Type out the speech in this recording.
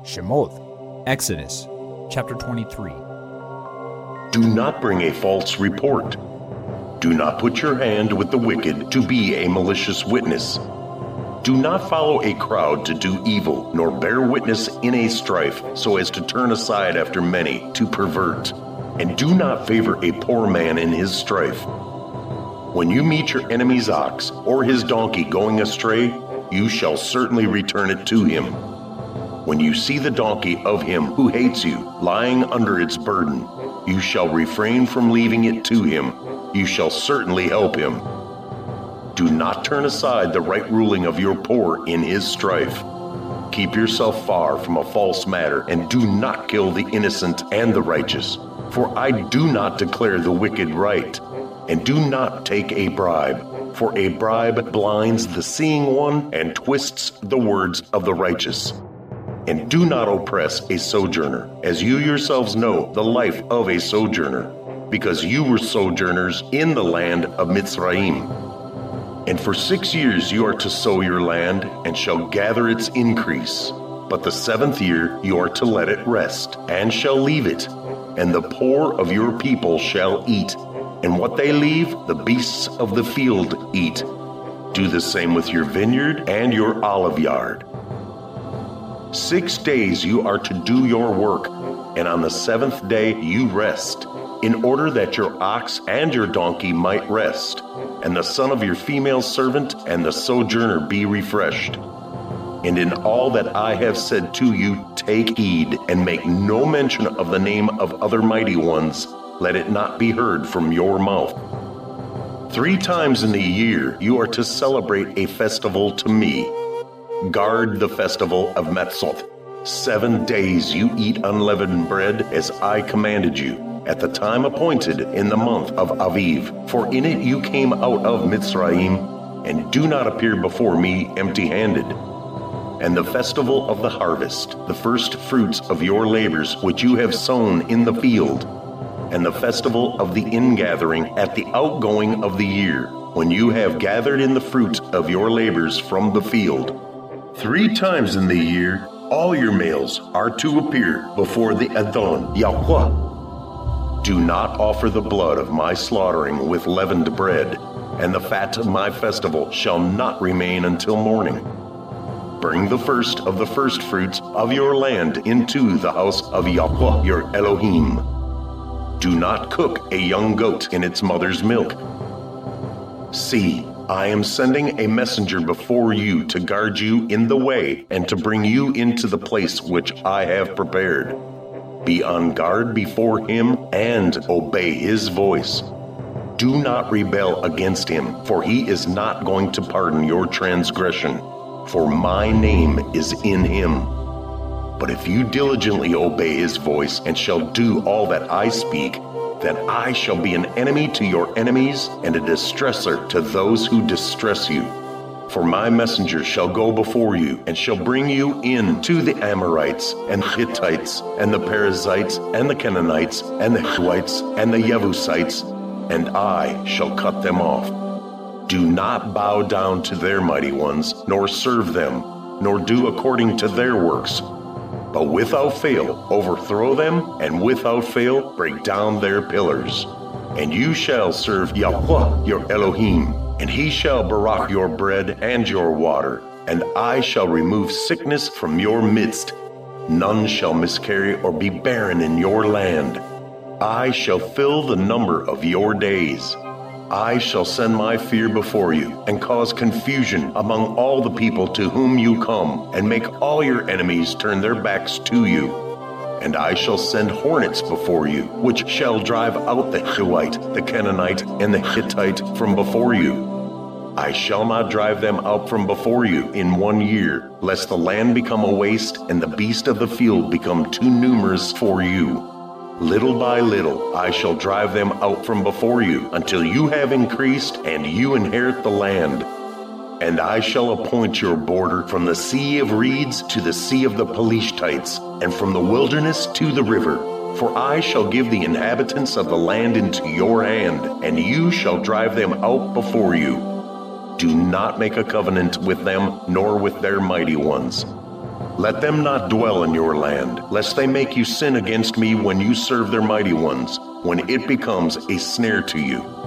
Shemoth. Exodus chapter 23. Do not bring a false report. Do not put your hand with the wicked to be a malicious witness. Do not follow a crowd to do evil, nor bear witness in a strife, so as to turn aside after many, to pervert. And do not favor a poor man in his strife. When you meet your enemy's ox or his donkey going astray, you shall certainly return it to him. When you see the donkey of him who hates you lying under its burden, you shall refrain from leaving it to him. You shall certainly help him. Do not turn aside the right ruling of your poor in his strife. Keep yourself far from a false matter, and do not kill the innocent and the righteous. For I do not declare the wicked right, and do not take a bribe. For a bribe blinds the seeing one and twists the words of the righteous. And do not oppress a sojourner, as you yourselves know the life of a sojourner, because you were sojourners in the land of Mitzrayim. And for 6 years you are to sow your land, and shall gather its increase. But the 7th year you are to let it rest, and shall leave it. And the poor of your people shall eat, and what they leave, the beasts of the field eat. Do the same with your vineyard and your olive yard. 6 days you are to do your work, and on the 7th day you rest, in order that your ox and your donkey might rest, and the son of your female servant and the sojourner be refreshed. And in all that I have said to you, take heed, and make no mention of the name of other mighty ones. Let it not be heard from your mouth. 3 times in the year you are to celebrate a festival to me. Guard the festival of Matzot. 7 days you eat unleavened bread as I commanded you, at the time appointed in the month of Aviv. For in it you came out of Mitzrayim, and do not appear before me empty-handed. And the festival of the harvest, the first fruits of your labors which you have sown in the field, and the festival of the ingathering at the outgoing of the year, when you have gathered in the fruit of your labors from the field. 3 times in the year all your males are to appear before the Adon Yahweh. Do not offer the blood of my slaughtering with leavened bread, and the fat of my festival shall not remain until morning. Bring the first of the first fruits of your land into the house of Yahweh your Elohim. Do not cook a young goat in its mother's milk. See, I am sending a messenger before you to guard you in the way and to bring you into the place which I have prepared. Be on guard before him and obey his voice. Do not rebel against him, for he is not going to pardon your transgression, for my name is in him. But if you diligently obey his voice and shall do all that I speak, then I shall be an enemy to your enemies and a distresser to those who distress you. For my messenger shall go before you, and shall bring you in to the Amorites, and the Hittites, and the Perizzites, and the Canaanites, and the Hittites, and the Jebusites, and I shall cut them off. Do not bow down to their mighty ones, nor serve them, nor do according to their works. But without fail overthrow them, and without fail break down their pillars. And you shall serve Yahweh your Elohim, and he shall barak your bread and your water, and I shall remove sickness from your midst. None shall miscarry or be barren in your land. I shall fill the number of your days. I shall send my fear before you, and cause confusion among all the people to whom you come, and make all your enemies turn their backs to you. And I shall send hornets before you, which shall drive out the Hivite, the Canaanite, and the Hittite from before you. I shall not drive them out from before you in 1 year, lest the land become a waste, and the beast of the field become too numerous for you. Little by little I shall drive them out from before you, until you have increased, and you inherit the land. And I shall appoint your border from the Sea of Reeds to the Sea of the Pelishtites, and from the wilderness to the river. For I shall give the inhabitants of the land into your hand, and you shall drive them out before you. Do not make a covenant with them, nor with their mighty ones. Let them not dwell in your land, lest they make you sin against me when you serve their mighty ones, when it becomes a snare to you.